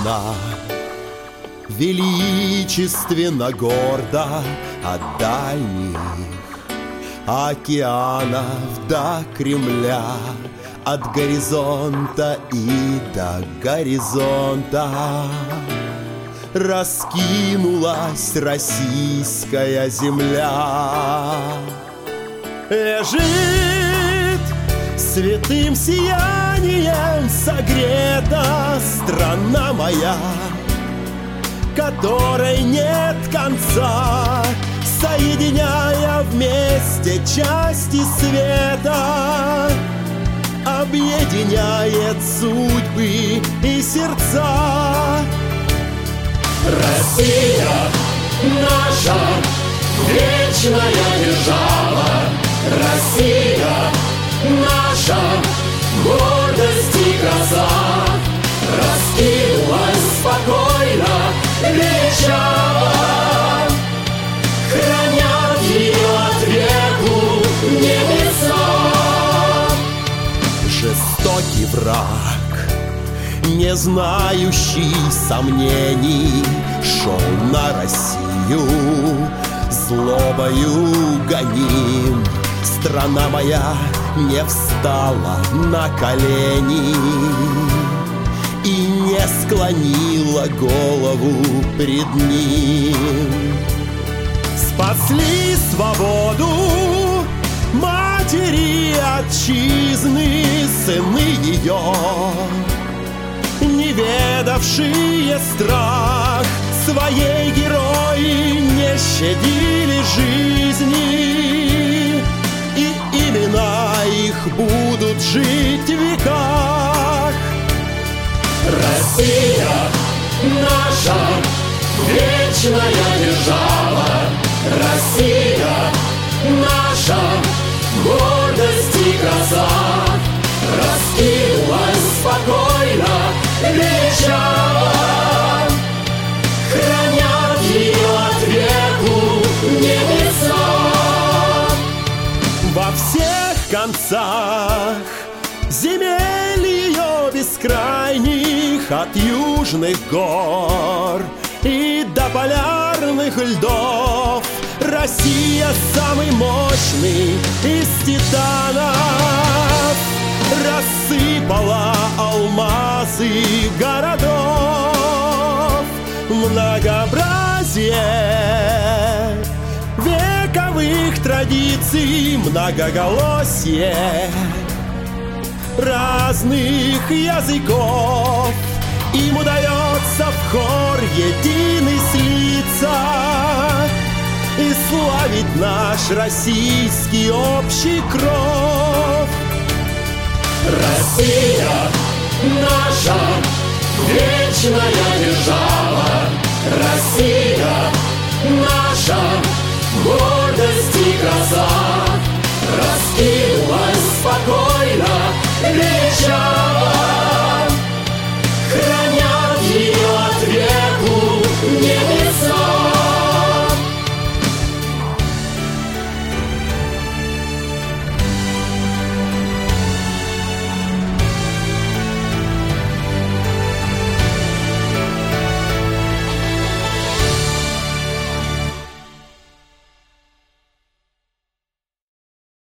Она величественно гордо от дальних океанов до Кремля, от горизонта и до горизонта раскинулась российская земля. Лежит святым сиянием согрета страна моя, которой нет конца, соединяя вместе части света, объединяет судьбы и сердца. Россия наша вечная держава, Россия наша гордость и краса, раскинулась спокойно, величаво, хранят ее от веку небеса. Жестокий враг, не знающий сомнений, шел на Россию, злобою гоним. Страна моя не встала на колени и не склонила голову пред ним. Спасли свободу матери отчизны, сыны ее, не ведавшие страх, своей герои не щадили жизни, и имена их будут жить в веках. Россия наша вечная держава, Россия наша гордость и краса, раскинулась спокойно, величаво, хранят ее от веку небеса. Во всех концах земель ее бескрайних, от южных гор и до полярных льдов, Россия самый мощный из титанов рассыпала алмазы городов. Многообразие вековых традиций, многоголосие разных языков, им удается в хор единый слиться и славить наш российский общий кров. Россия наша вечная держава, Россия наша гордость и краса, раскинулась спокойно, величаво, хранят ее от веку небеса.